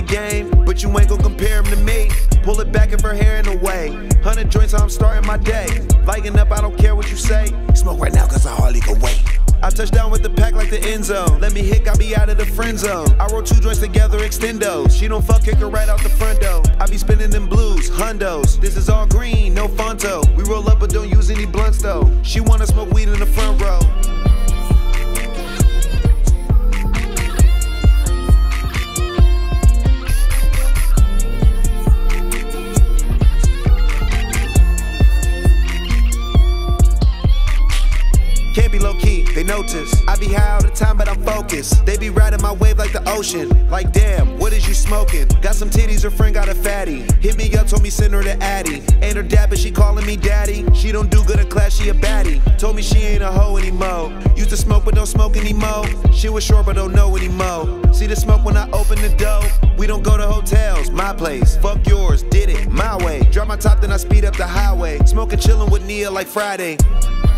game, but you ain't gon' compare him to me. Pull it back if her hair in the way. 100 joints, how I'm starting my day. Lighting up, I don't care what you say. Smoke right now, cause I hardly can wait. I touch down with the pack like the end zone. Let me hit, got me out of the friend zone. I roll 2 joints together, extendos. She don't fuck, kick her right out the front door. I be spinning them blues, hundos. This is all green, no Fonto. We roll up but don't use any blunts though. She wanna smoke weed in the front row. Can't be low key, they notice. I be high all the time, but I'm focused. They be riding my wave like the ocean. Like damn, what is you smoking? Got some titties, her friend got a fatty. Hit me up, told me send her to Addy. Ain't her dad, but she calling me daddy. She don't do good in class, she a baddie. Told me she ain't a hoe anymore. Used to smoke, but don't smoke anymore. She was short, but don't know anymore. See the smoke when I open the door. We don't go to hotels, my place. Fuck yours, did it my way. Drop my top, then I speed up the highway. Smoking, chillin' with Nia like Friday.